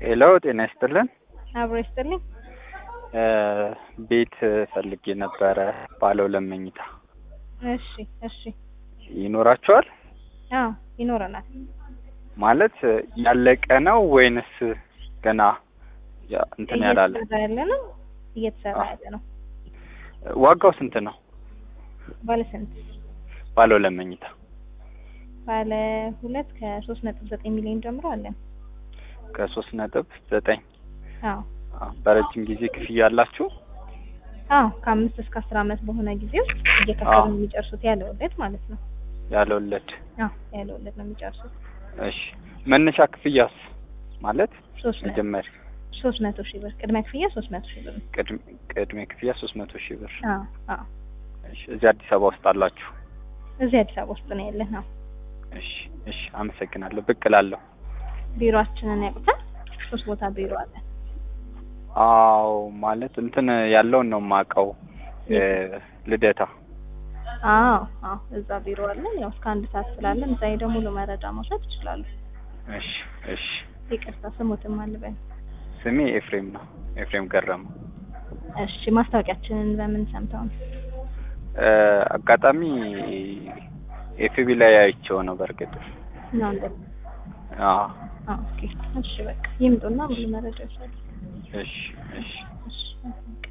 ሄሎ ጤና ይስጥልን። አብሮ ይስጥልኝ። ቤት ፈልጌ ነበረ ባለ ሁለት መኝታ። እሺ ይኖራችኋል? አዎ ይኖረናል። ማለት ያለቀ ነው ወይንስ ገና እንትን ያላለ? እየተሰራ ያለ ነው። ዋጋው ስንት ነው? ባለ ስንት? ባለ ሁለት መኝታ ባለ ሁለት ከ3.9 ሚሊዮን ጀምሮ አለን። ከ3.9? አዎ። በረጅም ጊዜ ክፍያ አላችሁ? አዎ ከ5 እስከ 10 ዓመት በሆነ ጊዜ ውስጥ እየከፈሉ የሚጨርሱት ያለ ወለድ ማለት ነው። ያለ ወለድ? አዎ ያለ ወለድ ነው የሚጨርሱት። እሺ መነሻ ክፍያስ? ማለት 300 ሺህ ብር ቅድመ ክፍያ 300 ሺህ ብር። ቅድመ ክፍያ 300 ሺህ ብር። አዎ። እሺ እዚህ አዲስ አበባ ውስጥ አላችሁ? እዚህ አዲስ አበባ ውስጥ ነው ያለን። አዎ። እሺ አመሰግናለሁ። ብቅ እላለሁ። ቢሮአችንን ያውቁታል? 3 ቦታ ቢሮ አለ። አዎ ማለት እንትን ያለውን ነው የማውቀው፣ ልደታ። አዎ እዛ ቢሮ አለ። ያው እስከ 1 ሰዓት ስላለን እዛ ሄደው ሙሉ መረጃ መውሰድ ይችላሉ። እሺ ይቅርታ ስሙትም አልበል። ስሜ ኤፍሬም ነው፣ ኤፍሬም ገረመ። እሺ ማስታወቂያችንን በምን ሰምተው ነው? አጋጣሚ ኤፍቢ ላይ አይቼው ነው በርግጥ ነው እንዴ? ኦኬ። እሺ በቃ ይምጡና ሙሉ መረጃ ይሰጡ። እሺ